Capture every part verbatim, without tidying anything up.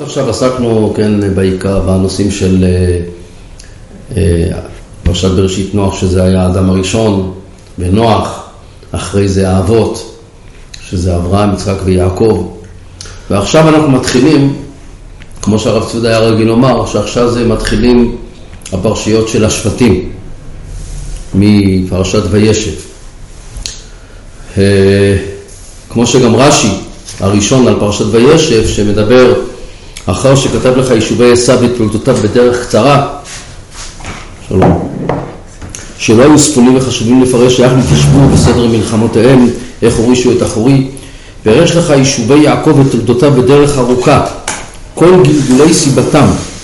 עכשיו עסקנו, כן, בעיקר בנושאים של פרשת בראשית נוח, שזה היה האדם הראשון, ונוח, אחרי זה האבות, שזה אברהם, יצחק ויעקב. ועכשיו אנחנו מתחילים, כמו שהרב צבי היה רגיל לומר, שעכשיו זה מתחילים הפרשיות של השבטים, מפרשת וישב. כמו שגם רש"י, הראשון על פרשת וישב, שמדבר אחר שכתב לך יישובי עשיו ותולדותיו בדרך קצרה, שלום, שלא היו ספונים וחשובים לפרש, איך נתיישבו בסדר מלחמותיהם, איך הורישו את אחורי, פירש לך יישובי יעקב ותולדותיו בדרך ארוכה, כל גלגולי סיבתם,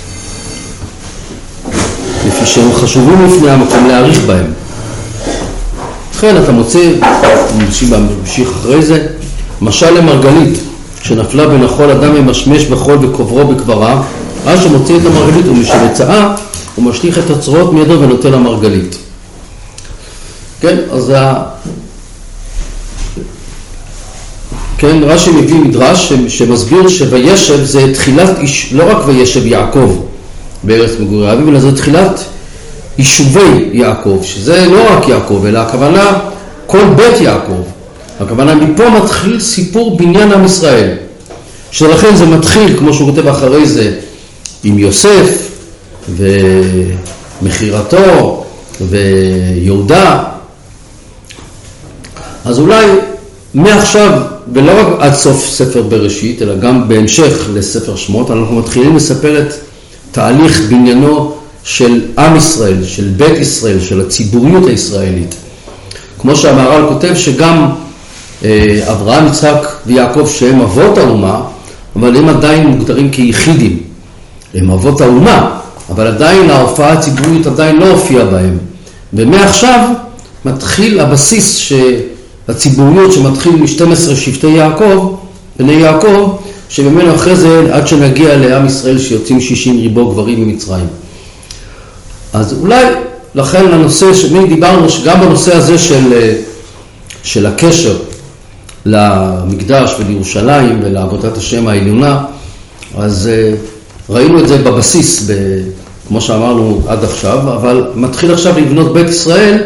לפי שהם חשובים לפני המקום להאריך בהם. לכן אתה מוצא, ממשיך אחרי זה, משל למרגלית, שנפלה בין החול אדם ממשמש בחול וקוברו בקברה, אז שמוציא את המרגלית ומשבצעה, הוא משליך את הצרועות מידו ונוטה למרגלית. כן, אז ה... כן, רש"י מביא מדרש שמסביר שוישב זה תחילת, איש... לא רק וישב יעקב בארץ מגורי אביו, אלא זה תחילת יישובי יעקב, שזה לא רק יעקב, אלא הכוונה כל בית יעקב. הכוונה מפה מתחיל סיפור בניין עם ישראל, שלכן זה מתחיל, כמו שהוא כותב אחרי זה, עם יוסף ומחירתו ויהודה. אז אולי מעכשיו, ולא רק עד סוף ספר בראשית, אלא גם בהמשך לספר שמות, אנחנו מתחילים לספר את תהליך בניינו של עם ישראל, של בית ישראל, של הציבוריות הישראלית. כמו שהמהר"ל כותב שגם אברהם, יצחק ויעקב שהם אבות האומה, אבל הם עדיין מוגדרים כיחידים. הם אבות האומה, אבל עדיין ההופעה הציבורית עדיין לא הופיעה בהם. ומעכשיו מתחיל הבסיס שהציבוריות שמתחיל מ-שנים עשר שבטי יעקב, בני יעקב, שבמנו אחרי זה עד שנגיע לעם ישראל שיוצאים שישים ריבו גברים ממצרים. אז אולי לכן לנושא שמי דיברנו שגם בנושא הזה של, של הקשר למקדש ולירושלים ולעבודת השם העליונה, אז ראינו את זה בבסיס, ב, כמו שאמרנו עד עכשיו, אבל מתחיל עכשיו לבנות בית ישראל,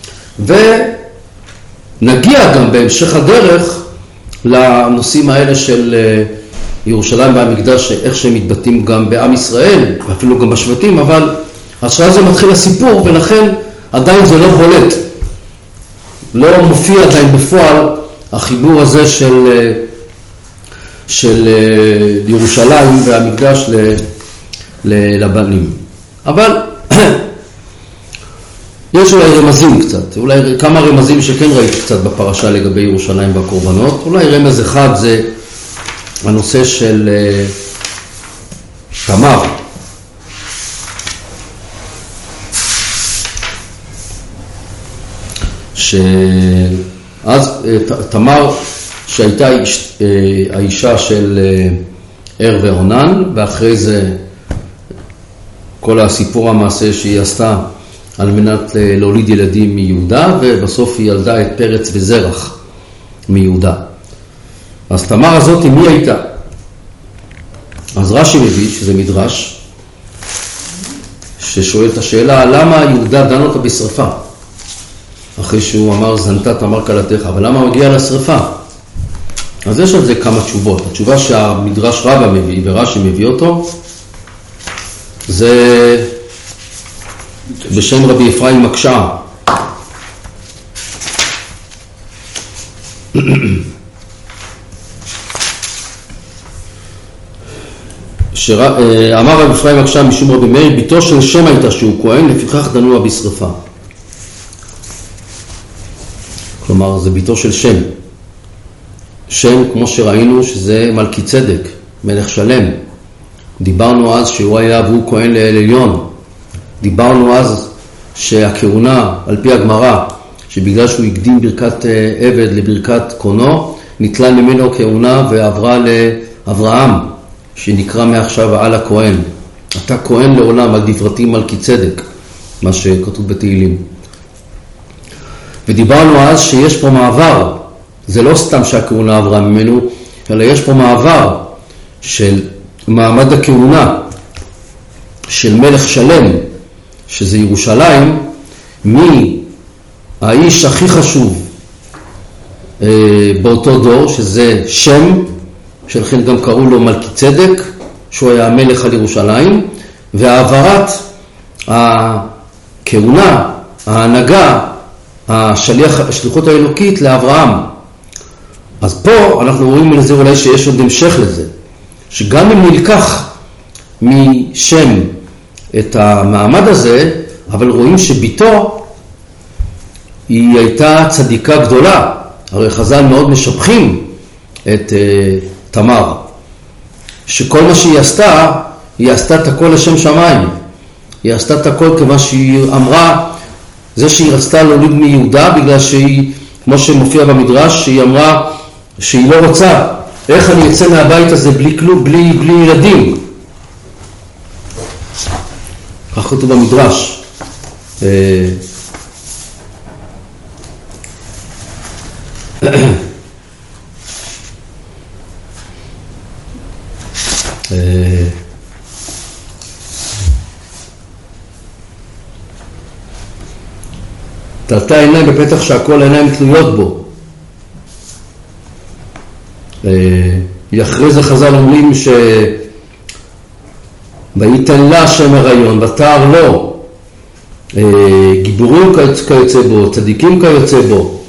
ונגיע גם בהמשך הדרך לנושאים האלה של ירושלים והמקדש, איך שהם מתבטאים גם בעם ישראל, ואפילו גם בשבטים, אבל עכשיו זה מתחיל הסיפור, ולכן עדיין זה לא בולט. לא מופיע עדיין בפועל החיבור הזה של, של ירושלים והמקדש לבנים. אבל יש אולי רמזים קצת, אולי כמה רמזים שכן ראיתי קצת בפרשה לגבי ירושלים והקורבנות. אולי רמז אחד זה הנושא של תמר. שאז תמר שהייתה האישה של ער ועונן, ואחרי זה כל הסיפור המעשה שהיא עשתה על מנת להוליד ילדים מיהודה, ובסוף היא ילדה את פרץ וזרח מיהודה. אז תמר הזאת מי הייתה? אז רש"י מביא שזה מדרש ששואל את השאלה למה יהודה דן אותה בשרפה, אחרי שהוא אמר זנתה תמר כלתך, אבל למה מגיע לשרפה? אז יש על זה כמה תשובות. התשובה שהמדרש רבא מביא ורש"י מביא אותו זה בשם רבי אפרים מקשע. אמר רבי אפרים מקשע משום רבי מאיר, ביתו של שם הייתה שהוא כהן, לפיכך דנוה בשרפה. כלומר, זה ביתו של שם. שם, כמו שראינו, שזה מלכי צדק, מלך שלם. דיברנו אז שהוא היה והוא כהן לאל עליון. דיברנו אז שהכהונה, על פי הגמרא, שבגלל שהוא הקדים ברכת עבד לברכת קונו, נטלה ממנו כהונה ועברה לאברהם, שנקרא מעכשיו על הכהן. אתה כהן לעולם על דברתי מלכי צדק, מה שכתוב בתהילים. ודיברנו אז שיש פה מעבר, זה לא סתם שהכהונה עברה ממנו, אלא יש פה מעבר של מעמד הכהונה של מלך שלם, שזה ירושלים, מי האיש הכי חשוב אה, באותו דור, שזה שם, שלכן גם קראו לו מלכי צדק, שהוא היה המלך על ירושלים, והעברת הכהונה, ההנהגה, השליח, השליחות האלוקית לאברהם. אז פה אנחנו רואים לזה אולי שיש עוד המשך לזה, שגם אם נלקח משם את המעמד הזה, אבל רואים שביתו היא הייתה צדיקה גדולה. הרי חז"ל מאוד משבחים את uh, תמר, שכל מה שהיא עשתה, היא עשתה את הכל לשם שמיים. היא עשתה את הכל כמה שהיא אמרה, זה שהיא רצתה להוליד מיהודה, בגלל שהיא, כמו שמופיע במדרש, שהיא אמרה שהיא לא רוצה, איך אני אצא מהבית הזה בלי כלום, בלי, בלי ילדים. כך כתוב במדרש. תלתה עיניים בפתח שהכל עיניים תלויות בו. אחרי זה חז"ל אומרים ש ויתן לה שם הריון ותער לו, גיבורים כיוצא בו, צדיקים כיוצא בו.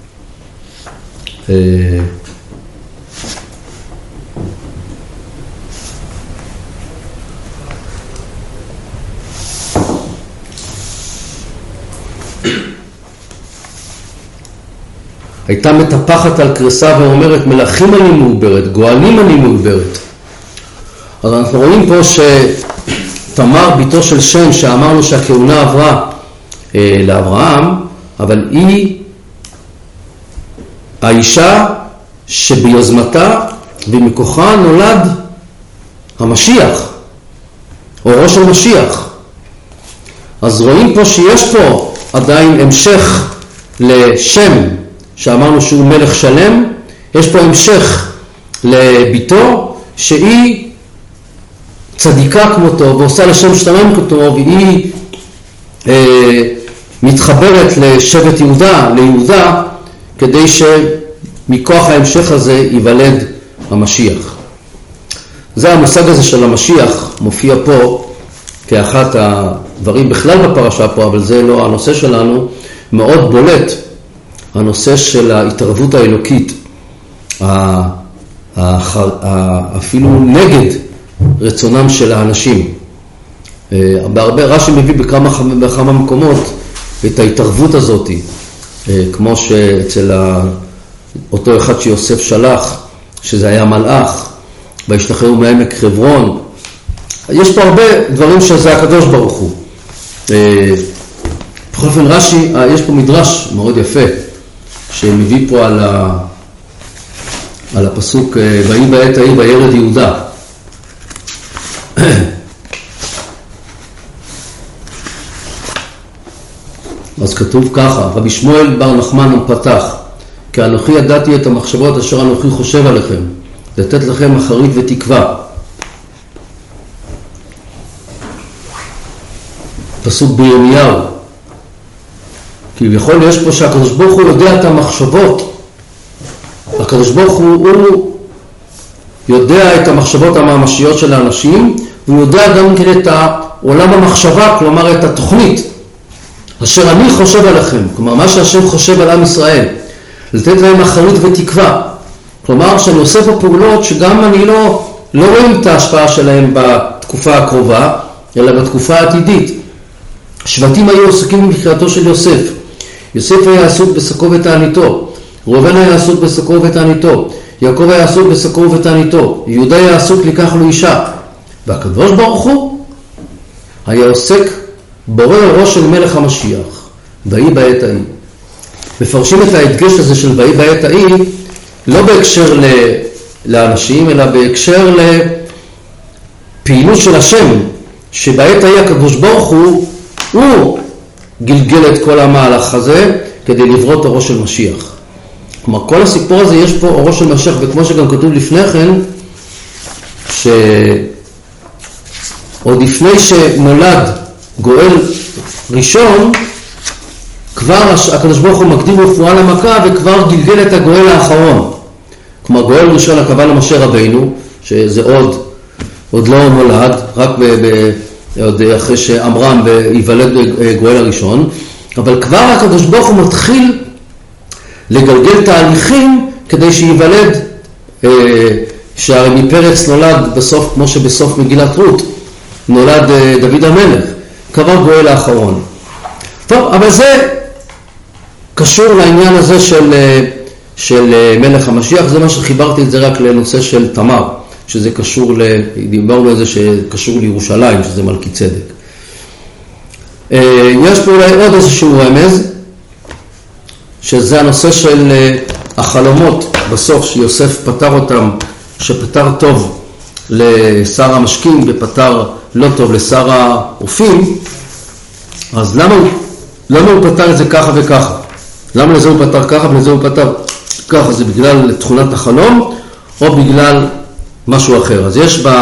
הייתה מטפחת על קרסה ואומרת, מלכים אני מעוברת, גואלים אני מעוברת. אז אנחנו רואים פה שתמר ביתו של שם, שאמרנו שהכהונה עברה אה, לאברהם, אבל היא האישה שביוזמתה ומכוחה נולד המשיח, אורו של משיח. אז רואים פה שיש פה עדיין המשך לשם, שאמרנו שהוא מלך שלם, יש פה המשך לביתו, שהיא צדיקה כמותו, ועושה לשם שלם כמותו, והיא אה, מתחברת לשבט יהודה, ליהודה, כדי שמכוח ההמשך הזה ייוולד המשיח. זה המושג הזה של המשיח, מופיע פה כאחת הדברים בכלל בפרשה פה, אבל זה לא הנושא שלנו, מאוד בולט. הנושא של ההתערבות האלוקית, אפילו נגד רצונם של האנשים. בהרבה רש"י מביא בכמה, בכמה מקומות את ההתערבות הזאת, כמו שאצל אותו אחד שיוסף שלח, שזה היה מלאך, והשתחררו מעמק חברון. יש פה הרבה דברים שזה הקדוש ברוך הוא. בכל אופן רש"י, יש פה מדרש מאוד יפה, שמביא פה על, ה... על הפסוק ויהי בעת ההיא וירד יהודה. אז כתוב ככה, רבי שמואל בר נחמן פתח, כי אנוכי ידעתי את המחשבות אשר אנוכי חושב עליכם, לתת לכם אחרית ותקווה. פסוק בירמיהו, כביכול יש פה שהקדוש ברוך הוא יודע את המחשבות. הקדוש ברוך הוא, הוא יודע את המחשבות הממשיות של האנשים, והוא יודע גם כן את עולם המחשבה, כלומר את התוכנית אשר אני חושב עליכם, כלומר מה שהשם חושב על עם ישראל, לתת להם אחרית ותקווה. כלומר שאני עושה פה פעולות שגם אני לא, לא רואים את ההשפעה שלהם בתקופה הקרובה, אלא בתקופה העתידית. שבטים היו עסוקים בבחירתו של יוסף. יוסף היה עסוק בשקו ותעניתו, ראובן היה עסוק בשקו ותעניתו, יעקב היה עסוק בשקו ותעניתו, יהודה היה עסוק לקח לו אישה. והקדוש ברוך הוא היה עוסק בורא ראש של מלך המשיח, ויהי בעת ההיא. מפרשים את ההדגש הזה של ויהי בעת ההיא לא בהקשר לאנשים, אלא בהקשר לפעילות של השם, שבעת ההיא הקדוש ברוך הוא הוא גלגל את כל המהלך הזה כדי לברוא את אורו של משיח. כלומר כל הסיפור הזה יש פה אורו של משיח, וכמו שגם כתוב לפני כן, שעוד לפני שנולד גואל ראשון, כבר הקדוש ברוך הוא מקדים רפואה למכה וכבר גלגל את הגואל האחרון. כלומר, גואל ראשון הכוונה למשה רבינו, שזה עוד, עוד לא נולד, רק ב, ב, עוד אחרי שאמרם ויוולד גואל הראשון, אבל כבר הקדוש ברוך הוא מתחיל לגלגל תהליכים כדי שיוולד, אה, שהרי מפרץ נולד בסוף, כמו שבסוף מגילת רות, נולד אה, דוד המלך, כבר גואל האחרון. טוב, אבל זה קשור לעניין הזה של, של מלך המשיח, זה מה שחיברתי את זה רק לנושא של תמר, שזה קשור, דיברנו על זה שקשור לירושלים, שזה מלכי צדק. יש פה אולי עוד איזשהו רמז, שזה הנושא של החלומות בסוף, שיוסף פתר אותם, שפתר טוב לשר המשקים ופתר לא טוב לשר האופים. אז למה הוא, למה הוא פתר את זה ככה וככה? למה לזה הוא פתר ככה ולזה הוא פתר ככה? זה בגלל תכונת החלום או בגלל משהו אחר? אז יש ב,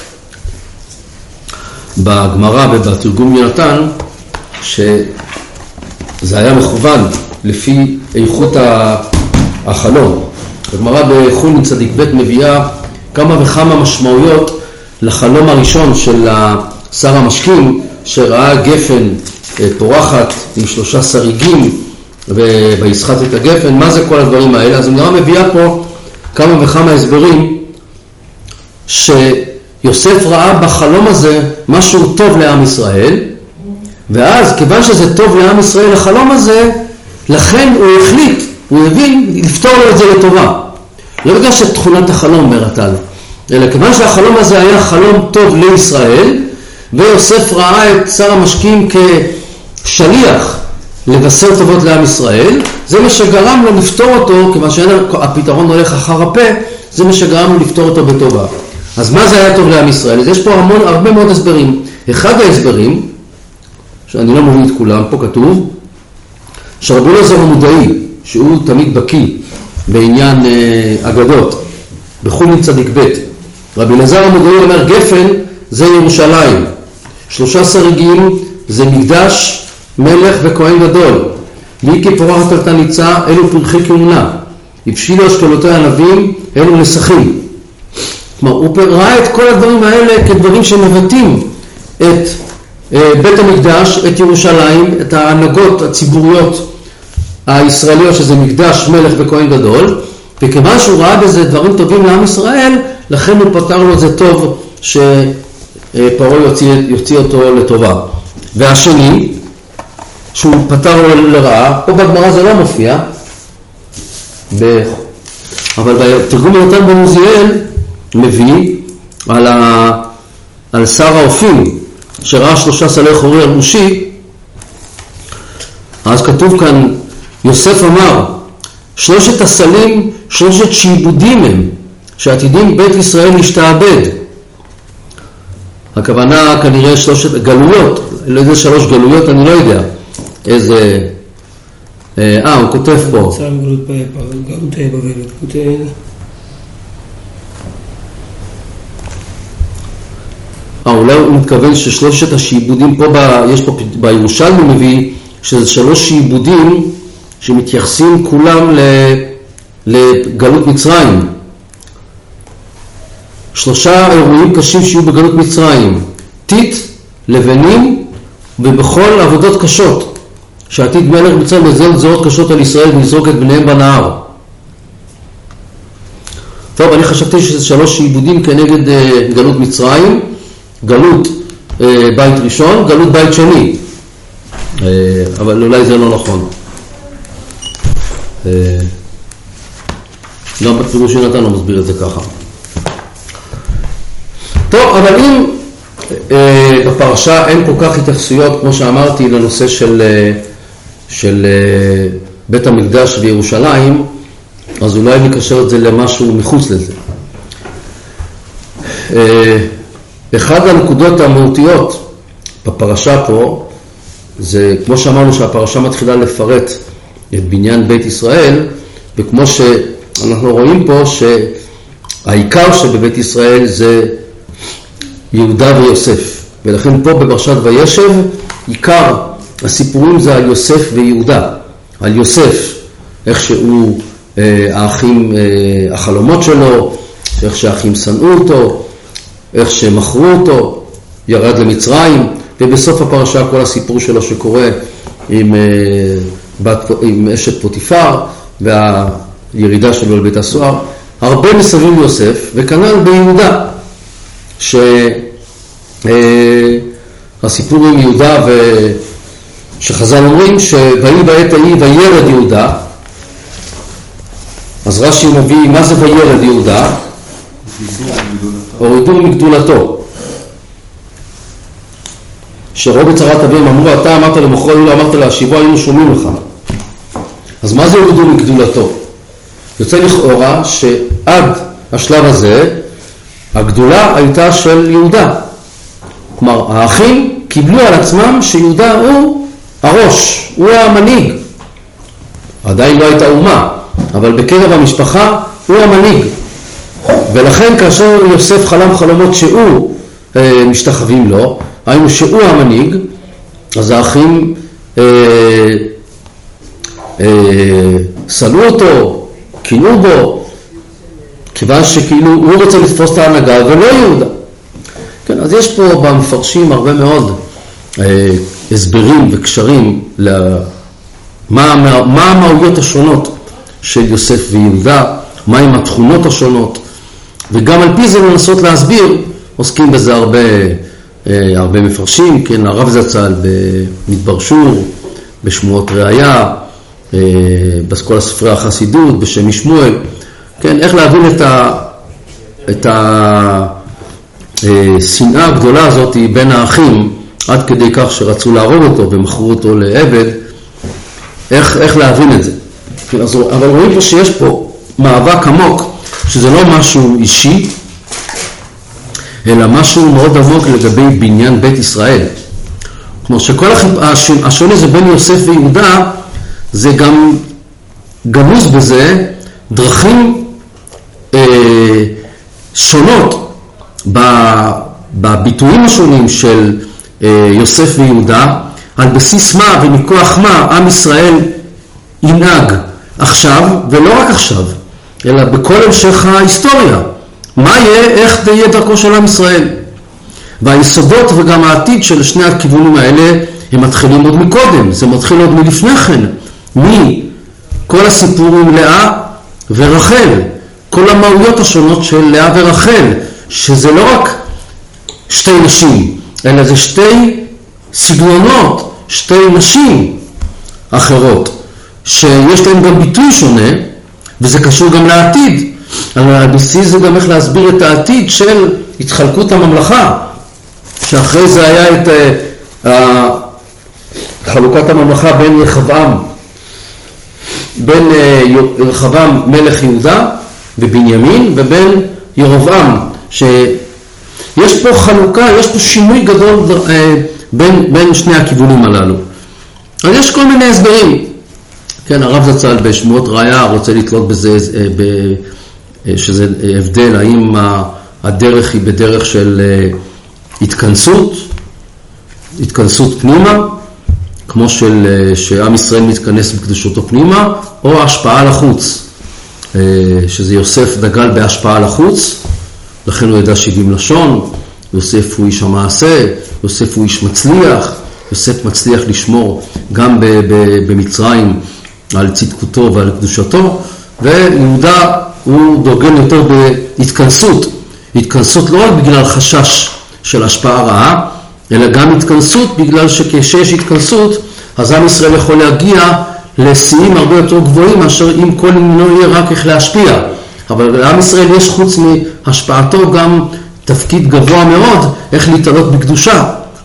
בגמרא ובתרגום יונתן שזה היה מכוון לפי איכות החלום. הגמרא בחולין צדיק ב' מביאה כמה וכמה משמעויות לחלום הראשון של שר המשקים, שראה גפן פורחת עם שלושה שריגים ויסחט את הגפן. מה זה כל הדברים האלה? אז הגמרא מביאה פה כמה וכמה הסברים שיוסף ראה בחלום הזה משהו טוב לעם ישראל, ואז כיוון שזה טוב לעם ישראל החלום הזה, לכן הוא החליט, הוא הבין לפתור לו את זה לטובה. לא בגלל שתכונת החלום מרתה לו, אלא כיוון שהחלום הזה היה חלום טוב לישראל, ויוסף ראה את שר המשקים כשליח לבשר טובות לעם ישראל, זה מה שגרם לו לפתור אותו, כיוון שהפתרון הולך אחר הפה, זה מה שגרם לו לפתור אותו בטובה. אז מה זה היה טוב לעם ישראל? אז יש פה המון, הרבה מאוד הסברים. אחד ההסברים, שאני לא מבין את כולם, פה כתוב, שרבי אלעזר המודעי, שהוא תמיד בקיא בעניין אה, אגדות, בחולין צדיק ב', רבי אלעזר המודעי אומר, גפן זה ירושלים, שלושה שריגים זה מקדש, מלך וכהן גדול, מי כפורחת על תניצה, אלו פרחי כהונה, הבשילו אשכולותי ענבים, אלו נסכים. כלומר, הוא ראה את כל הדברים האלה כדברים שמבטאים את בית המקדש, את ירושלים, את ההנהגות הציבוריות הישראליות, שזה מקדש, מלך וכהן גדול, וכיוון שהוא ראה בזה דברים טובים לעם ישראל, לכן הוא פתר לו את זה טוב שפרעה יוציא, יוציא אותו לטובה. והשני, שהוא פתר לו לרעה, פה בגמרא זה לא מופיע, ב... אבל בתרגום יונתן בן עוזיאל מביא על, ה... על שר האופים, שראה שלושה סלי חורי על ראשי. אז כתוב כאן, יוסף אמר, שלושת הסלים, שלושת שעבודים הם, שעתידים בית ישראל להשתעבד. הכוונה כנראה שלושת גלויות, לא יודע, שלוש גלויות, אני לא יודע איזה, אה, הוא כותב פה. אה, אולי הוא מתכוון ששלושת השעבודים פה, ב, יש פה בירושלמי מביא, שזה שלוש שעבודים שמתייחסים כולם לגלות מצרים. שלושה אירועים קשים שיהיו בגלות מצרים, טיט, לבנים ובכל עבודות קשות, שעתיד מלך מצרים לזל גזרות קשות על ישראל ולזרוק את בניהם בנהר. טוב, אני חשבתי שזה שלוש שעבודים כנגד uh, גלות מצרים, גלות uh, בית ראשון, גלות בית שני, uh, אבל אולי זה לא נכון. Uh, גם בפירוש יונתן לא מסביר את זה ככה. טוב, אבל אם אה, בפרשה אין כל כך התייחסויות, כמו שאמרתי, לנושא של, אה, של אה, בית המקדש בירושלים, אז אולי נקשר את זה למשהו מחוץ לזה. אה, אחד הנקודות המהותיות בפרשה פה, זה כמו שאמרנו שהפרשה מתחילה לפרט את בניין בית ישראל, וכמו שאנחנו רואים פה שהעיקר שבבית ישראל זה יהודה ויוסף. ולכן פה בפרשת וישב, עיקר הסיפורים זה על יוסף ויהודה. על יוסף, איך שהוא, אה, האחים, אה, החלומות שלו, איך שהאחים שנאו אותו, איך שמכרו אותו, ירד למצרים, ובסוף הפרשה כל הסיפור שלו שקורה עם, אה, בת, עם אשת פוטיפר, והירידה שלו לבית הסוהר. הרבה מסביב יוסף, וכנ"ל ביהודה, שהסיפור עם יהודה, שחז"ל אומרים שויהי בעת ההיא וירד יהודה, אז רש"י מביא מה זה וירד יהודה? הורידו מגדולתו. שראו בצרת אביהם אמרו אתה אמרת למוכרו לא אמרת להשיבו היינו שומעים לך. אז מה זה הורידו מגדולתו? יוצא לכאורה שעד השלב הזה הגדולה הייתה של יהודה. כלומר האחים קיבלו על עצמם שיהודה הוא הראש, הוא המנהיג. עדיין לא הייתה אומה, אבל בקרב המשפחה הוא המנהיג. ולכן כאשר יוסף חלם חלומות שהוא אה, משתחווים לו, היינו שהוא המנהיג, אז האחים אה, אה, סלו אותו, קינו בו, כיוון שכאילו הוא רוצה לתפוס את ההנהגה ולא יהודה. כן, אז יש פה במפרשים הרבה מאוד אה, הסברים וקשרים למה מה, מה המהויות השונות של יוסף ויהודה, מהם התכונות השונות, וגם על פי זה לנסות להסביר, עוסקים בזה הרבה, אה, הרבה מפרשים, כן, הרב זצ"ל במדבר שור, בשמועות ראיה, אה, בכל הספרי החסידות, בשם שמואל, כן, איך להבין את ה... את ה... שנאה הגדולה הזאת בין האחים, עד כדי כך שרצו להרוג אותו ומכרו אותו לעבד, איך, איך להבין את זה. אבל רואים פה שיש פה מאבק עמוק, שזה לא משהו אישי, אלא משהו מאוד עמוק לגבי בניין בית ישראל. כלומר שכל השוני זה בין יוסף ויהודה, זה גם גנוז בזה דרכים אה, שונות, בביטויים השונים של יוסף ויהודה, על בסיס מה ומכוח מה עם ישראל ינהג עכשיו, ולא רק עכשיו, אלא בכל המשך ההיסטוריה. מה יהיה, איך תהיה דרכו של עם ישראל. והיסודות וגם העתיד של שני הכיוונים האלה, הם מתחילים עוד מקודם, זה מתחיל עוד מלפני כן, מכל הסיפור עם לאה ורחל, כל המהויות השונות של לאה ורחל, שזה לא רק שתי נשים, אלא זה שתי סגנונות, שתי נשים אחרות, שיש להם גם ביטוי שונה, וזה קשור גם לעתיד. אבל הבסיס זה גם איך להסביר את העתיד של התחלקות הממלכה, שאחרי זה היה את uh, חלוקת הממלכה בין רחבעם, בין uh, רחבעם מלך יהודה ובנימין, ובין ירבעם, שיש פה חלוקה, יש פה שינוי גדול אה, בין, בין שני הכיוונים הללו. אז יש כל מיני הסברים. כן, הרב זצ"ל בשמועות ראיה רוצה לתלות בזה, אה, ב, אה, שזה הבדל, האם הדרך היא בדרך של אה, התכנסות, התכנסות פנימה, כמו של, אה, שעם ישראל מתכנס בקדושתו פנימה, או השפעה לחוץ, אה, שזה יוסף דגל בהשפעה לחוץ, לכן הוא ידע שבעים לשון, יוסף הוא איש המעשה, יוסף הוא איש מצליח, יוסף מצליח לשמור גם ב- ב- במצרים על צדקותו ועל קדושתו, ויהודה הוא דוגל יותר בהתכנסות, התכנסות לא רק בגלל חשש של השפעה רעה, אלא גם התכנסות בגלל שכשיש התכנסות, אז עם ישראל יכול להגיע לשיאים הרבה יותר גבוהים, מאשר אם כל עניינו יהיה רק איך להשפיע. אבל לעם ישראל יש חוץ מהשפעתו גם תפקיד גבוה מאוד, איך להתעלות בקדושה.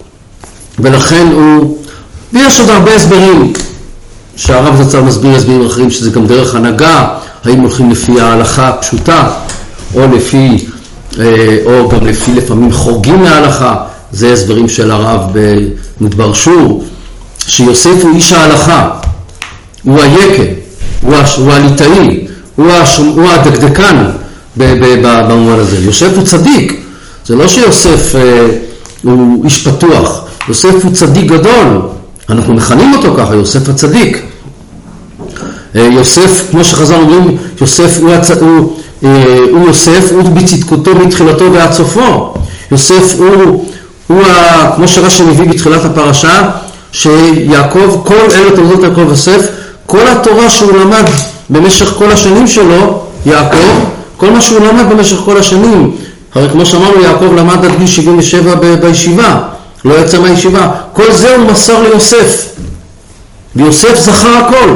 ולכן הוא, ויש עוד הרבה הסברים, שהרב זצ"ל מסביר הסברים אחרים, שזה גם דרך הנהגה, האם הולכים לפי ההלכה הפשוטה, או לפי, או גם לפי לפעמים חורגים מההלכה, זה הסברים של הרב במדבר שור, שיוסף הוא איש ההלכה, הוא היקה, הוא, הוא הליטאי, הוא, הש... הוא הדקדקן במובן הזה. יוסף הוא צדיק, זאת זה לא שיוסף אה, הוא איש פתוח, יוסף הוא צדיק גדול, אנחנו מכנים אותו ככה, יוסף הצדיק. אה, יוסף, כמו שחז"ל אומרים, יוסף הוא, הצ... הוא, אה, הוא יוסף, הוא בצדקותו מתחילתו ועד סופו. יוסף הוא, הוא ה... כמו שרש"י מביא בתחילת הפרשה, שיעקב, כל אלה תולדות יעקב יוסף, כל התורה שהוא למד במשך כל השנים שלו, יעקב, כל מה שהוא למד במשך כל השנים, הרי כמו שאמרנו, יעקב למד עד גיל שבעים ושבע ב- בישיבה, לא יצא מהישיבה, כל זה הוא מסר ליוסף, ויוסף זכר הכל.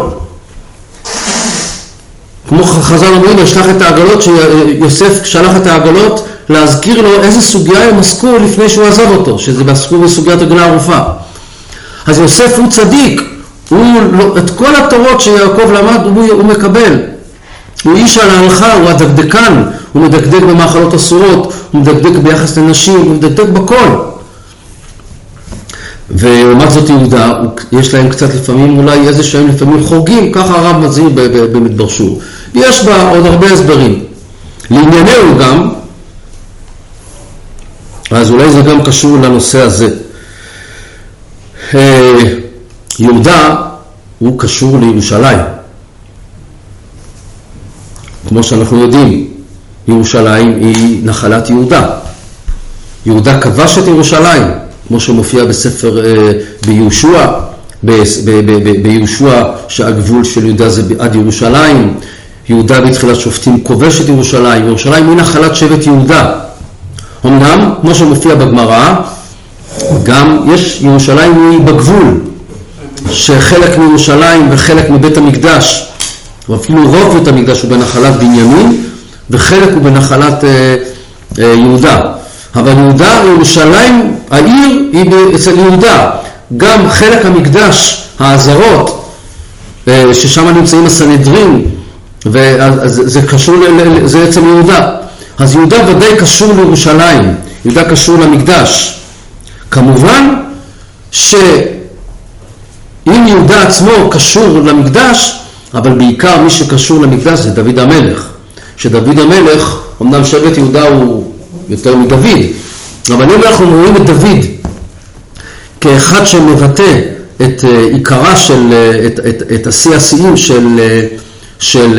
כמו חז"ל אומרים, ישלח את העגלות, שיוסף שלח את העגלות להזכיר לו איזה סוגיה הם עסקו לפני שהוא עזב אותו, שזה עסקו בסוגיית עגלה ערופה. אז יוסף הוא צדיק, הוא, את כל התורות שיעקב למד הוא, הוא מקבל. הוא איש על ההלכה, הוא הדקדקן, הוא מדקדק במאכלות אסורות, הוא מדקדק ביחס לנשים, הוא מדקדק בכל. ולעומת זאת יהודה, יש להם קצת לפעמים, אולי איזה שהם לפעמים חורגים, ככה הרב מזהיר במדבר שור. יש בה עוד הרבה הסברים. לענייננו גם, אז אולי זה גם קשור לנושא הזה. יהודה הוא קשור לירושלים. כמו שאנחנו יודעים, ירושלים היא נחלת יהודה. יהודה כבש את ירושלים, כמו שמופיע בספר ביהושע, ביהושע שהגבול של יהודה זה עד ירושלים. יהודה בתחילת שופטים כובש את ירושלים. ירושלים היא נחלת שבט יהודה. אמנם, כמו שמופיע בגמרא, גם יש ירושלים היא בגבול, שחלק מירושלים וחלק מבית המקדש, ואפילו רוב בית המקדש הוא בנחלת בנימין, וחלק הוא בנחלת אה, אה, יהודה. אבל יהודה, ירושלים, העיר היא אצל יהודה. גם חלק המקדש, העזרות, אה, ששם נמצאים הסנהדרין, וזה קשור, ל, זה אצל יהודה. אז יהודה ודאי קשור לירושלים, יהודה קשור למקדש. כמובן שאם יהודה עצמו קשור למקדש, אבל בעיקר מי שקשור למקדש זה דוד המלך. שדוד המלך, אמנם שבט יהודה הוא יותר מדוד, אבל אם אנחנו רואים את דוד כאחד שמבטא את עיקרה של, את, את, את השיא השיאים של, של,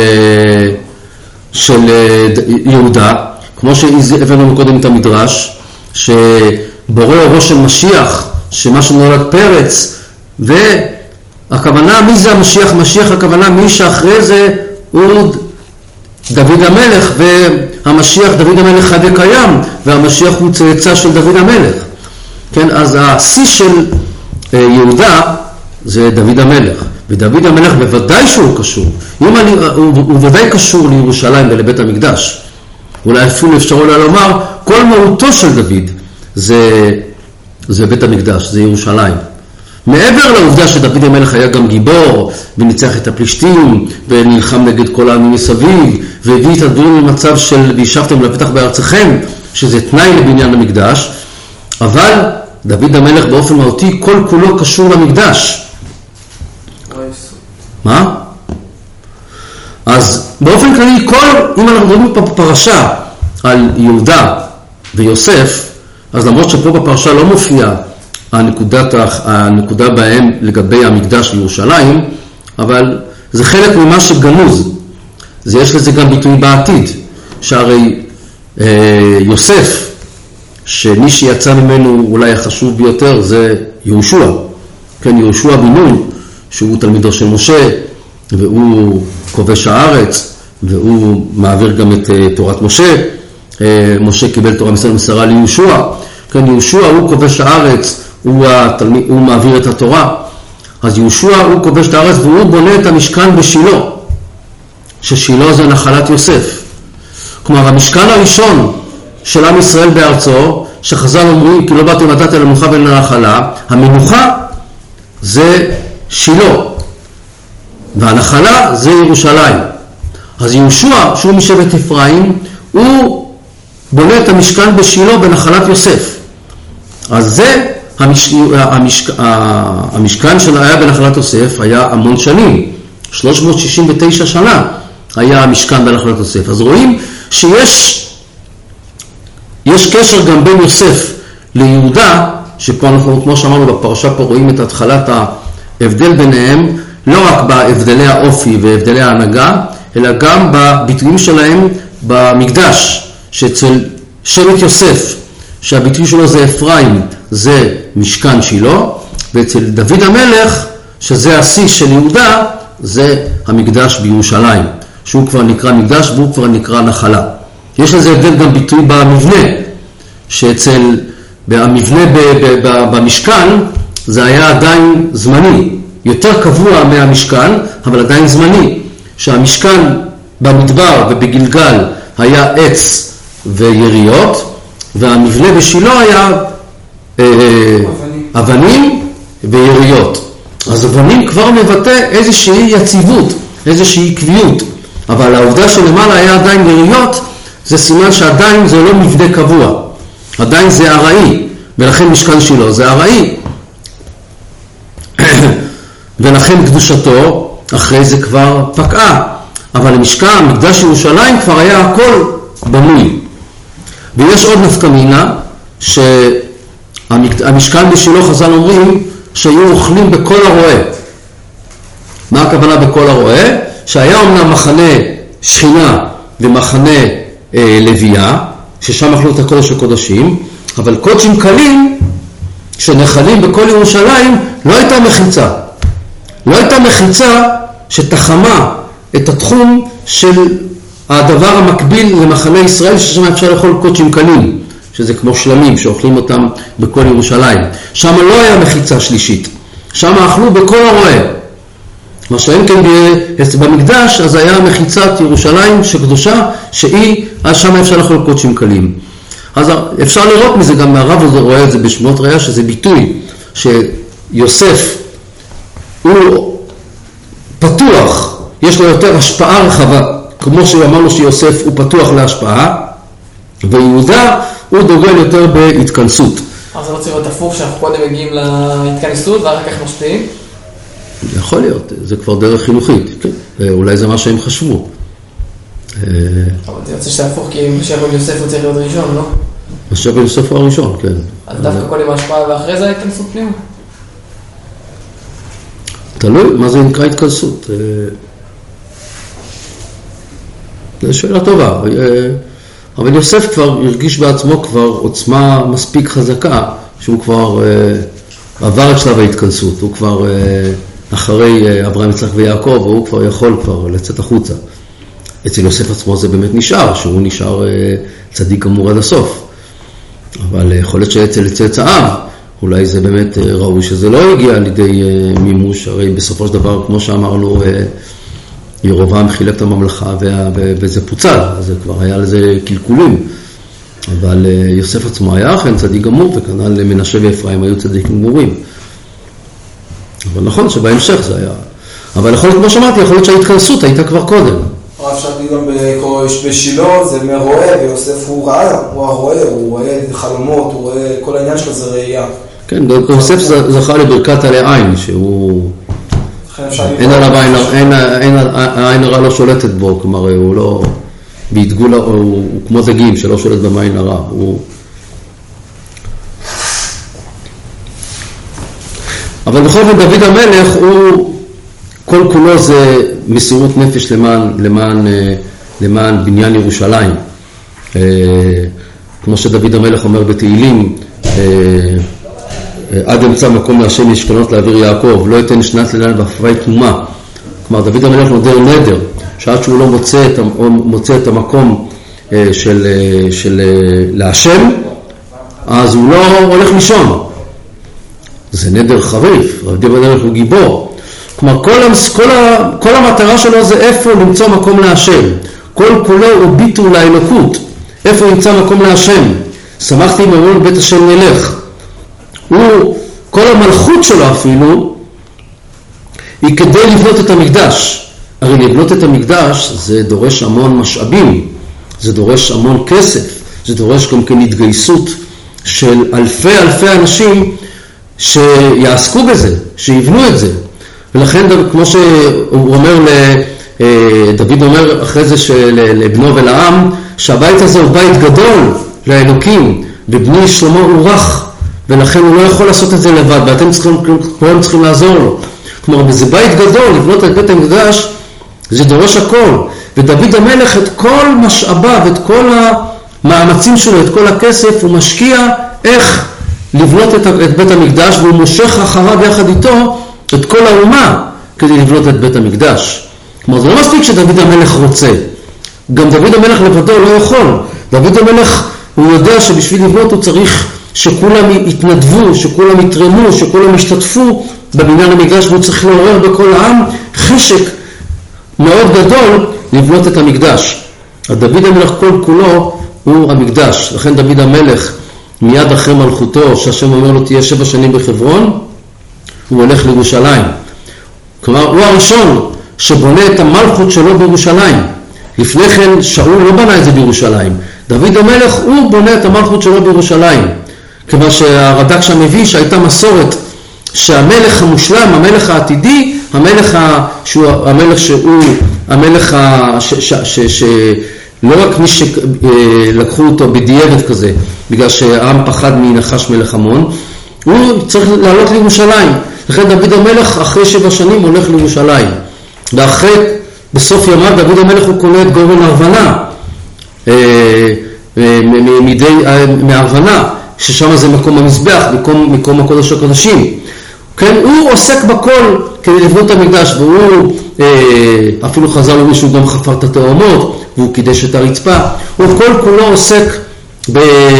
של יהודה, כמו שהבאנו קודם את המדרש, שבורא אורו של משיח, שמה שנולד פרץ, והכוונה, מי זה המשיח? משיח הכוונה מי שאחרי זה הוא דוד המלך, והמשיח דוד המלך חי וקיים, והמשיח הוא צאצא של דוד המלך. כן, אז השיא של יהודה זה דוד המלך, ודוד המלך בוודאי שהוא קשור, אם אני, הוא, הוא ודאי קשור לירושלים ולבית המקדש. אולי אפילו אפשר אולי לומר, כל מהותו של דוד זה, זה בית המקדש, זה ירושלים. מעבר לעובדה שדוד המלך היה גם גיבור, וניצח את הפלישתים, ונלחם נגד כל העמים מסביב, והביא את הדברים למצב של וישבתם לבטח בארצכם, שזה תנאי לבניין המקדש, אבל דוד המלך באופן מהותי כל כולו קשור למקדש. מה? אז באופן כללי, כל, אם אנחנו מדברים בפרשה על יהודה ויוסף, אז למרות שפה בפרשה לא מופיע הנקודת, הנקודה בהם לגבי המקדש לירושלים, אבל זה חלק ממה שגנוז. זה יש לזה גם ביטוי בעתיד, שהרי אה, יוסף, שמי שיצא ממנו אולי החשוב ביותר זה יהושע. כן, יהושע בן נון, שהוא תלמידו של משה, והוא כובש הארץ, והוא מעביר גם את uh, תורת משה. Uh, משה קיבל תורה מסר מסרה ליהושע. כן, יהושע הוא כובש הארץ, הוא, התלמיד, הוא מעביר את התורה. אז יהושע הוא כובש את הארץ, והוא בונה את המשכן בשילה, ששילה זה נחלת יוסף. כלומר, המשכן הראשון של עם ישראל בארצו, שחז"ל אומרים, כי לא באתם לתת אל המנוחה ואל הנחלה, המנוחה זה שילה, והנחלה זה ירושלים. אז יהושע, שהוא משבט אפרים, הוא בונה את המשכן בשילה בנחלת יוסף. אז זה, המש... המשכ... המשכן שלו היה בנחלת יוסף, היה המון שנים, שלוש מאות שישים ותשע שנה היה המשכן בנחלת יוסף. אז רואים שיש יש ויש קשר גם בין יוסף ליהודה, שפה אנחנו, כמו שאמרנו בפרשה, פה רואים את התחלת ההבדל ביניהם, לא רק בהבדלי האופי והבדלי ההנהגה, אלא גם בביטויים שלהם במקדש, שאצל שבט יוסף, שהביטוי שלו זה אפרים, זה משכן שילה, ואצל דוד המלך, שזה השיא של יהודה, זה המקדש בירושלים, שהוא כבר נקרא מקדש והוא כבר נקרא נחלה. יש לזה הבדל גם ביטוי במבנה, שאצל המבנה במשכן זה היה עדיין זמני, יותר קבוע מהמשכן, אבל עדיין זמני. שהמשכן במדבר ובגלגל היה עץ ויריות, והמבנה בשילה היה אה, אבנים ויריות. אז אבנים כבר מבטא איזושהי יציבות, איזושהי קביעות, אבל העובדה שלמעלה היה עדיין יריות, זה סימן שעדיין זה לא מבנה קבוע, עדיין זה ארעי, ולכן משכן שילה זה ארעי. ולכן קדושתו אחרי זה כבר פקעה, אבל המשכן, מקדש ירושלים כבר היה הכל בנוי. ויש עוד נפקא מינה, שהמשכן בשילה חז"ל אומרים שהיו אוכלים בכל הרועה. מה הכוונה בכל הרועה? שהיה אומנם מחנה שכינה ומחנה אה, לוויה, ששם אכלו את הקודש הקודשים, אבל קודשים קלים שנחלים בכל ירושלים לא הייתה מחיצה. לא הייתה מחיצה שתחמה את התחום של הדבר המקביל למחנה ישראל, ששם אפשר לאכול קודשים קלים, שזה כמו שלמים שאוכלים אותם בכל ירושלים. שם לא היה מחיצה שלישית, שם אכלו בכל הרועה. מה שאין כן במקדש, אז היה מחיצת ירושלים שקדושה, שהיא, אז שם אפשר לאכול קודשים קלים. אז אפשר לראות מזה, גם מהרב הזה רואה את זה בשמות ראיה, שזה ביטוי שיוסף הוא פתוח, יש לו יותר השפעה רחבה, כמו שאמרנו שיוסף הוא פתוח להשפעה, ויהודה הוא דוגל יותר בהתכנסות. אז זה לא צריך להיות הפוך, שאנחנו קודם מגיעים להתכנסות ואחר כך משפיעים? יכול להיות, זה כבר דרך חינוכית, כן? אולי זה מה שהם חשבו. אבל זה יוצא שזה הפוך, כי משה בן יוסף הוא צריך להיות ראשון, לא? משה בן יוסף הוא הראשון, כן. אז דווקא קודם ההשפעה ואחרי זה ההתכנסות פנימה? תלוי, מה זה נקרא התכנסות? זו שאלה טובה. אבל יוסף כבר הרגיש בעצמו כבר עוצמה מספיק חזקה, שהוא כבר עבר את שלב ההתכנסות, הוא כבר אחרי אברהם, יצחק ויעקב, והוא כבר יכול כבר לצאת החוצה. אצל יוסף עצמו זה באמת נשאר, שהוא נשאר צדיק גמור עד הסוף. אבל יכול להיות שאצל צאצאיו, אולי זה באמת ראוי שזה לא הגיע לידי מימוש, הרי בסופו של דבר, כמו שאמרנו, ירובעם חילק את הממלכה וזה פוצל, אז זה כבר היה לזה קלקולים. אבל יוסף עצמו היה אכן צדיק גמור, וכנ"ל מנשה ואפרים היו צדיקים גמורים. אבל נכון שבהמשך זה היה. אבל יכול להיות, כמו שאמרתי, יכול להיות שההתכנסות הייתה כבר קודם. אפשר להגיד גם בשילה, זה מרואה, ויוסף הוא ראה, הוא הרואה, הוא רואה חלומות, הוא רואה, כל העניין שלו זה ראייה. כן, יוסף זכה לברכת עלי עין, שהוא... אין עליו עין, העין הרע לא שולטת בו, כלומר הוא לא... בהתגול, הוא כמו דגים שלא שולט במים הרע, הוא... אבל בכל זאת דוד המלך הוא, כל כולו זה מסירות נפש למען, למען, למען בניין ירושלים. כמו שדוד המלך אומר בתהילים, עד אמצע מקום להשם משכנות לאוויר יעקב, לא ייתן שנת לילה ואפווי תנומה. כלומר דוד המלך נודר נדר, שעד שהוא לא מוצא את, מוצא את המקום של, של להשם, אז הוא לא הולך לישון. זה נדר חריף, דוד המלך הוא גיבור. כלומר, כל, כל, כל המטרה שלו זה איפה למצוא מקום להשם. כל כולו הוא ביטול לאלוקות. איפה ימצא מקום להשם? שמחתי במעון בית השם נלך. הוא, כל המלכות שלו אפילו, היא כדי לבנות את המקדש. הרי לבנות את המקדש זה דורש המון משאבים, זה דורש המון כסף, זה דורש גם כן התגייסות של אלפי אלפי אנשים שיעסקו בזה, שיבנו את זה. ולכן כמו שהוא אומר, דוד אומר אחרי זה לבנו ולעם, שהבית הזה הוא בית גדול, לאלוקים, ובני שלמה הוא רך, ולכן הוא לא יכול לעשות את זה לבד, ואתם צריכים, כולם צריכים לעזור לו. כלומר, זה בית גדול, לבנות את בית המקדש, זה דורש הכל. ודוד המלך את כל משאביו, את כל המאמצים שלו, את כל הכסף, הוא משקיע איך לבנות את, את בית המקדש, והוא מושך אחריו יחד איתו את כל האומה כדי לבנות את בית המקדש. כלומר, זה לא מספיק שדוד המלך רוצה. גם דוד המלך לבדו לא יכול. דוד המלך, הוא יודע שבשביל לבנות הוא צריך שכולם יתנדבו, שכולם יתרמו, שכולם ישתתפו בבניין המקדש, והוא צריך לעורר בכל העם חשק מאוד גדול לבנות את המקדש. דוד המלך כל כולו הוא המקדש. לכן דוד המלך מיד אחרי מלכותו, שהשם אומר לו תהיה שבע שנים בחברון, הוא הולך לירושלים. כלומר, הוא הראשון שבונה את המלכות שלו בירושלים. לפני כן שאול לא בנה את זה בירושלים. דוד המלך הוא בונה את המלכות שלו בירושלים. כיוון שהרד"ק שם מביא שהייתה מסורת שהמלך המושלם, המלך העתידי, המלך ה... שהוא המלך שהוא המלך ה... ש... ש... ש... ש... לא רק מי שלקחו אותו בדיעבד כזה, בגלל שהעם פחד מנחש מלך עמון, הוא צריך לעלות לירושלים. לכן דוד המלך אחרי שבע שנים הולך לירושלים. ואחרי, בסוף ימיו, דוד המלך הוא קונה את גורן ארוונה, מידי, מארוונה, ששם זה מקום המזבח, מקום, מקום הקודש הקודשים. כן, הוא עוסק בכל כדי לבנות את המקדש, והוא אפילו חזר לו מישהו גם חפר את התאומות, והוא קידש את הרצפה. הוא כל כולו עוסק ב,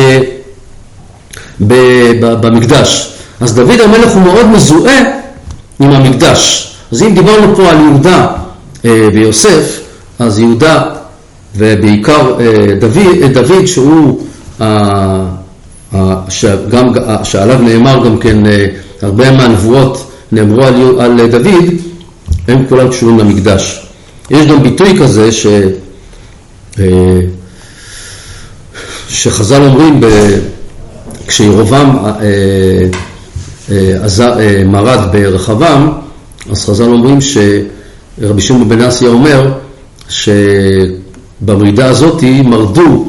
ב, ב, במקדש. אז דוד המלך הוא מאוד מזוהה עם המקדש. אז אם דיברנו פה על יהודה ויוסף, אז יהודה ובעיקר דוד, דוד שהוא שגם, שעליו נאמר גם כן הרבה מהנבואות נאמרו על, על דוד, הם כולם קשורים למקדש. יש גם ביטוי כזה ש, שחז"ל אומרים ב, כשירובעם מרד ברחבעם, אז חז"ל אומרים שרבי שמעון בן אסיה אומר שבמרידה הזאת מרדו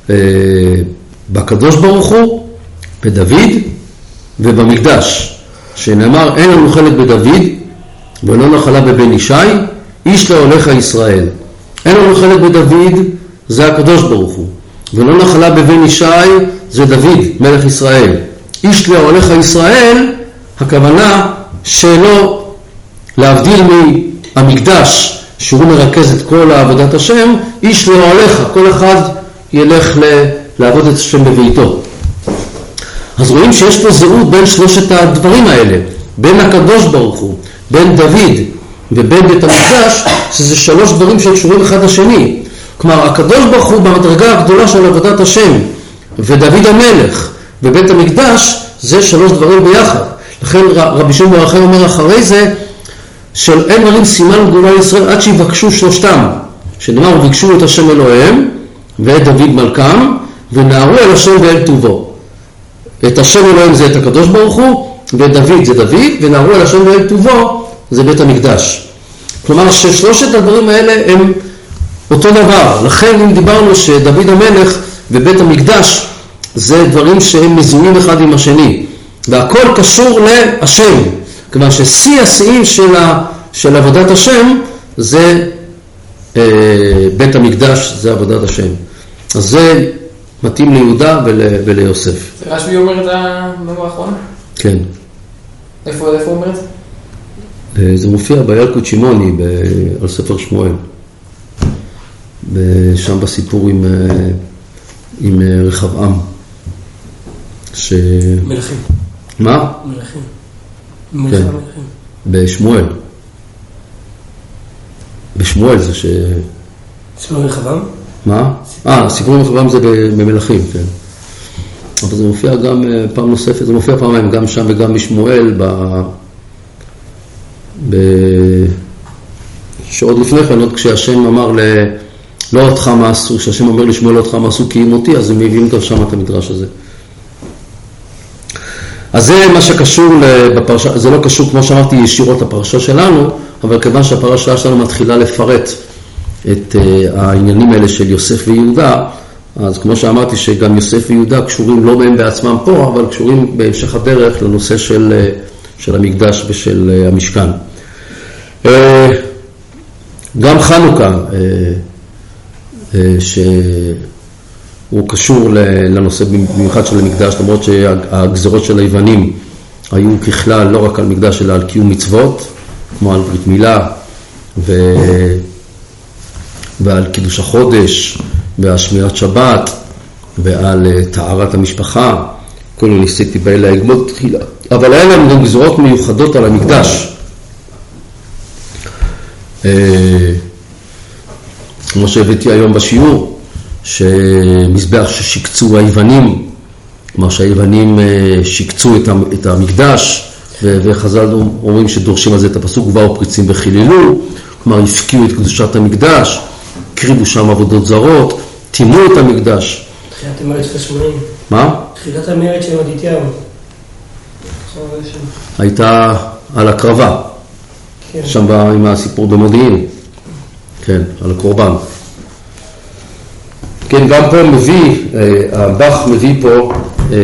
בקדוש ברוך הוא, בדוד ובמקדש, שנאמר אין לנו חלק בדוד ולא נחלה בבן ישי, איש להולך ישראל. אין לנו חלק בדוד, זה הקדוש ברוך הוא, ולא נחלה בבן ישי, זה דוד מלך ישראל. איש להולך ישראל, הכוונה שלא להבדיל מהמקדש שהוא מרכז את כל עבודת השם, איש להולך, כל אחד ילך לעבוד את השם בביתו. אז רואים שיש פה זהות בין שלושת הדברים האלה, בין הקדוש ברוך הוא, בין דוד ובין בית המקדש, שזה שלוש דברים שקשורים אחד לשני. כלומר, הקדוש ברוך הוא במדרגה הגדולה של עבודת השם, ודוד המלך ובית המקדש, זה שלוש דברים ביחד. לכן רבי שמעון בר יוחאי אומר אחרי זה, של אין דברים סימן גדולה לישראל עד שיבקשו שלושתם. שנאמר, וביקשו את השם אלוהיהם ואת דוד מלכם, ונערו אל השם ואל טובו. את השם אלוהים זה את הקדוש ברוך הוא, ואת דוד זה דוד, ונערו אל השם ואל טובו זה בית המקדש. כלומר, ששלושת הדברים האלה הם אותו דבר. לכן אם דיברנו שדוד המלך ובית המקדש זה דברים שהם מזוהים אחד עם השני, והכל קשור להשם. כלומר ששיא השיאים של, ה, של עבודת השם זה אה, בית המקדש, זה עבודת השם. אז זה מתאים ליהודה ול, וליוסף. זה רש"י אומר את המאמר האחרון? כן. איפה, איפה אומר את זה? זה מופיע בילקוט שמעוני על ספר שמואל. שם בסיפור עם, עם רחבעם. ש... מלכים. מה? מלכים. כן. בשמואל. בשמואל זה ש... סיפור רחבעם? מה? אה, סיפור רחבעם זה במלכים, כן. אבל זה מופיע גם פעם נוספת, זה מופיע פעמיים, גם שם וגם בשמואל, ב... ב... שעוד לפני כן, עוד כשהשם אמר ל... לא אותך מה עשו, כשהשם אומר לשמואל לא אותך מה עשו כי אימותי, אז הם מביאים גם שם את המדרש הזה. אז זה מה שקשור בפרשה, זה לא קשור כמו שאמרתי ישירות לפרשה שלנו, אבל כיוון שהפרשה שלנו מתחילה לפרט את העניינים האלה של יוסף ויהודה, אז כמו שאמרתי שגם יוסף ויהודה קשורים לא מהם בעצמם פה, אבל קשורים בהמשך הדרך לנושא של, של המקדש ושל המשכן. גם חנוכה, שהוא קשור לנושא במיוחד של המקדש, למרות שהגזרות של היוונים היו ככלל לא רק על מקדש אלא על קיום מצוות, כמו על ברית מילה ו... ועל קידוש החודש ועל שמירת שבת ועל טהרת המשפחה, כל ניסיתי באלה לגמול תחילה, אבל היה להם גם גזרות מיוחדות על המקדש, כמו שהבאתי היום בשיעור, שמזבח ששיקצו היוונים, כלומר שהיוונים שיקצו את המקדש, וחז"ל אומרים שדורשים על זה את הפסוק, ובאו פריצים וחיללו, כלומר הפקיעו את קדושת המקדש, הקריבו שם עבודות זרות, טימאו את המקדש. תחילת המרד של השמונים. מה? תחילת המרד של מתתיהו. הייתה על הקרבה, כן. שם בא עם הסיפור במודיעין, כן, על הקורבן. כן, גם פה מביא, הבח מביא פה אה,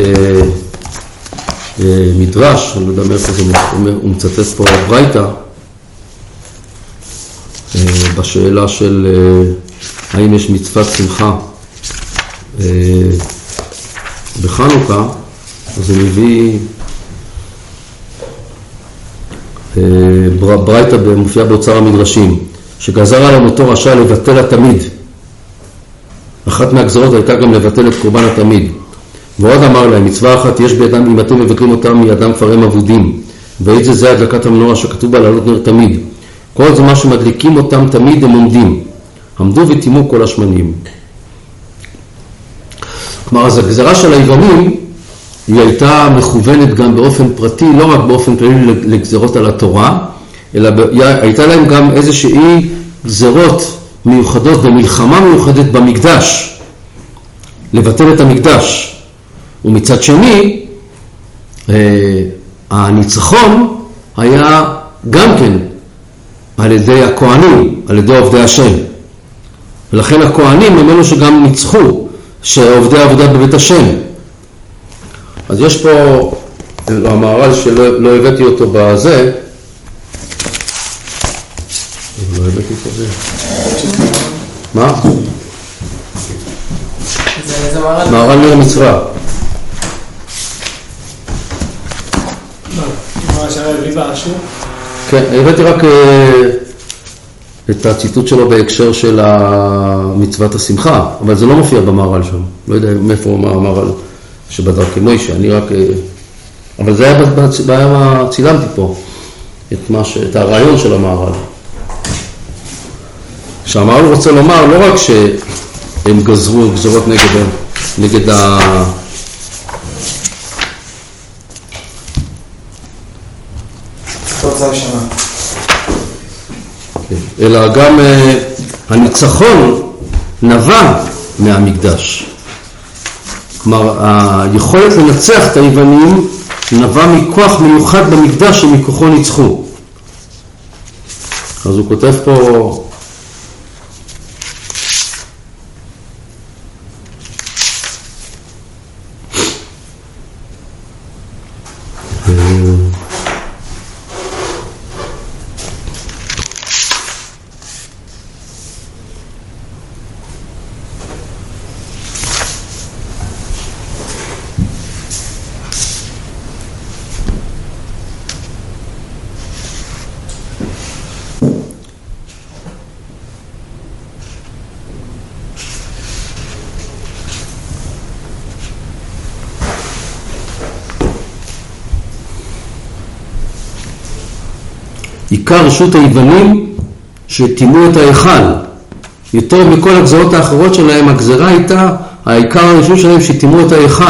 אה, מדרש, אני לא יודע מאיפה זה, הוא מצטט פה ברייתא, אה, בשאלה של אה, האם יש מצוות שמחה אה, בחנוכה, אז הוא מביא אה, ברייתא מופיע באוצר המדרשים, שגזר עליהם אותו רשע לבטל התמיד. אחת מהגזרות הייתה גם לבטל את קורבן התמיד. ועוד אמר להם, מצווה אחת יש בידם, אם אתם מבטלים אותם מידם כבר הם אבודים. ואית זה זה הדלקת המנורה שכתוב בה לעלות נר תמיד. כל זה מה שמדליקים אותם תמיד הם עומדים. עמדו וטימו כל השמנים. כלומר, אז הגזרה של היוונים היא הייתה מכוונת גם באופן פרטי, לא רק באופן כללי לגזרות על התורה, אלא הייתה להם גם איזושהי גזרות מיוחדות ומלחמה מיוחדת במקדש, לבטל את המקדש. ומצד שני, הניצחון היה גם כן על ידי הכהנים, על ידי עובדי השם. ולכן הכהנים הם אלו שגם ניצחו, שעובדי העבודה בבית השם. אז יש פה, המהר"ל שלא לא הבאתי אותו בזה, לא הבאתי את זה. מה? מהר"ל נר מצווה. מה שהיה הביא באשור? כן, הבאתי רק את הציטוט שלו בהקשר של מצוות השמחה, אבל זה לא מופיע במהר"ל שם. לא יודע מאיפה המהר"ל שבדרכי מוישה, אני רק... אבל זה היה בעיה, צילמתי פה את, מה ש... את הרעיון של המהר"ל. שהמהר"ל רוצה לומר לא רק שהם גזרו גזרות נגד, נגד ה... תוצאה שנה. אלא גם uh, הניצחון נבע מהמקדש. כלומר, היכולת לנצח את היוונים נבע מכוח מיוחד במקדש שמכוחו ניצחו. אז הוא כותב פה... עיקר רשות היוונים שטימו את ההיכל. יותר מכל הגזרות האחרות שלהם, הגזרה הייתה, העיקר הרשות שלהם שטימו את ההיכל.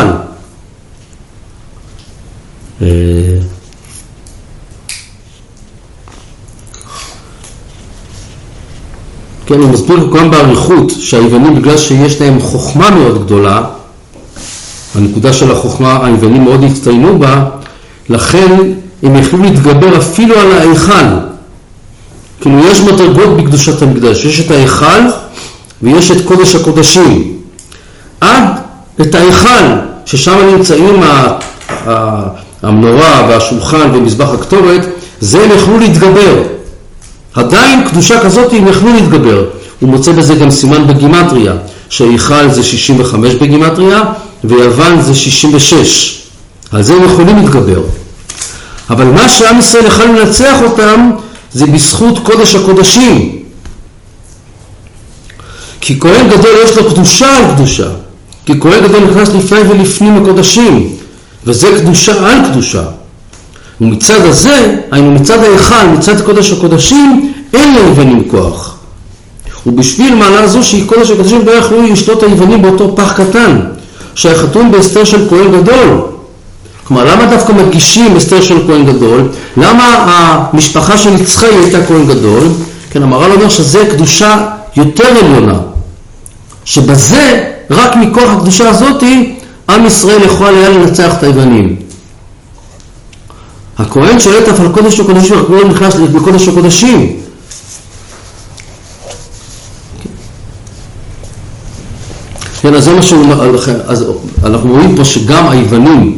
כן, הוא מסביר גם באריכות שהיוונים, בגלל שיש להם חוכמה מאוד גדולה, הנקודה של החוכמה, היוונים מאוד הצטיינו בה, לכן הם יכלו להתגבר אפילו על ההיכל. כאילו יש מדרגות בקדושת המקדש, יש את ההיכל ויש את קודש הקודשים. עד את ההיכל, ששם נמצאים המנורה והשולחן ומזבח הקטורת, זה הם יכלו להתגבר. עדיין קדושה כזאת הם יכלו להתגבר. הוא מוצא בזה גם סימן בגימטריה, שההיכל זה שישים וחמש בגימטריה, ויוון זה שישים ושש. על זה הם יכולים להתגבר. אבל מה שעם ישראל יכול לנצח אותם, זה בזכות קודש הקודשים. כי כהן גדול יש לו קדושה על קדושה. כי כהן גדול נכנס לפני ולפנים הקודשים, וזה קדושה על קדושה. ומצד הזה, היינו מצד ההיכל, מצד קודש הקודשים, אין ליוונים כוח. ובשביל מעלה זו שהיא קודש הקודשים לא יכלו לשלוט היוונים באותו פח קטן, שהחתום בהסתר של כהן גדול. כלומר, למה דווקא מדגישים הסתר של כהן גדול? למה המשפחה של יצחק הייתה כהן גדול? כן, המהר"ל אומר שזה קדושה יותר עליונה. שבזה, רק מכוח הקדושה הזאת, עם ישראל יכול היה לנצח את היוונים. הכהן שולט אף על קודש הקודשים, רק לא נכנס לקודש הקודשים. כן, אז זה מה שהוא אומר, אז אנחנו רואים פה שגם היוונים,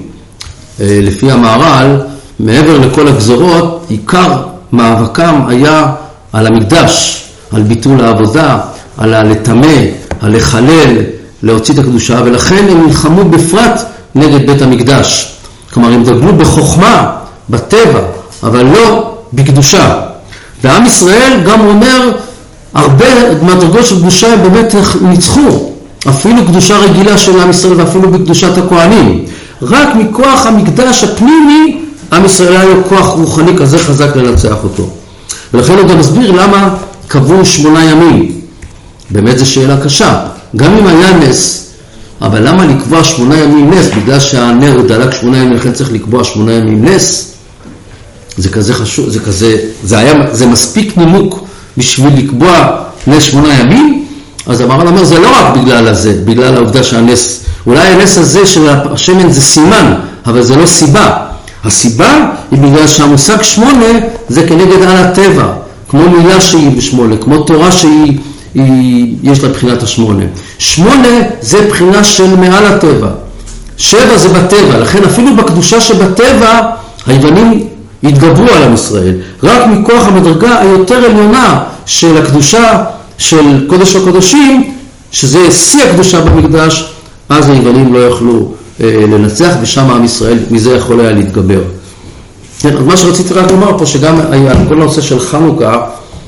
לפי המהר"ל, מעבר לכל הגזרות, עיקר מאבקם היה על המקדש, על ביטול העבודה, על הלטמא, על לחלל, להוציא את הקדושה, ולכן הם נלחמו בפרט נגד בית המקדש. כלומר, הם דגלו בחוכמה, בטבע, אבל לא בקדושה. ועם ישראל גם אומר, הרבה מהדרגות של קדושה הם באמת ניצחו, אפילו קדושה רגילה של עם ישראל ואפילו בקדושת הכהנים. רק מכוח המקדש הפנימי, עם ישראל היה לו כוח רוחני כזה חזק לנצח אותו. ולכן הוא גם מסביר למה קבעו שמונה ימים. באמת זו שאלה קשה. גם אם היה נס, אבל למה לקבוע שמונה ימים נס? בגלל שהנר דלק שמונה ימים, לכן צריך לקבוע שמונה ימים נס. זה כזה חשוב, זה כזה, זה היה, זה מספיק נימוק בשביל לקבוע נס שמונה ימים. אז המהר"ל אומר, זה לא רק בגלל הזה, בגלל העובדה שהנס, אולי הנס הזה של השמן זה סימן, אבל זה לא סיבה. הסיבה היא בגלל שהמושג שמונה זה כנגד על הטבע, כמו מילה שהיא בשמונה, כמו תורה שהיא, היא, יש לה בחינת השמונה. שמונה זה בחינה של מעל הטבע. שבע זה בטבע, לכן אפילו בקדושה שבטבע, היוונים התגברו על עם ישראל. רק מכוח המדרגה היותר עליונה של הקדושה של קודש הקודשים, שזה שיא הקדושה במקדש, אז היוונים לא יכלו אה, לנצח, ושם עם ישראל מזה יכול היה להתגבר. כן, אז מה שרציתי רק לומר פה, שגם היה, כל הנושא של חנוכה,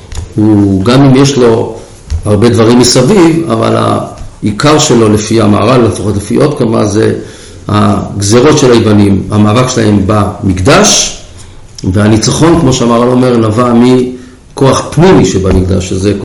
הוא גם אם יש לו הרבה דברים מסביב, אבל העיקר שלו לפי המהר"ל, לפחות לפי עוד כמה, זה הגזרות של היוונים, המאבק שלהם במקדש, והניצחון, כמו שהמהר"ל אומר, נבע מכוח פנימי שבמקדש, שזה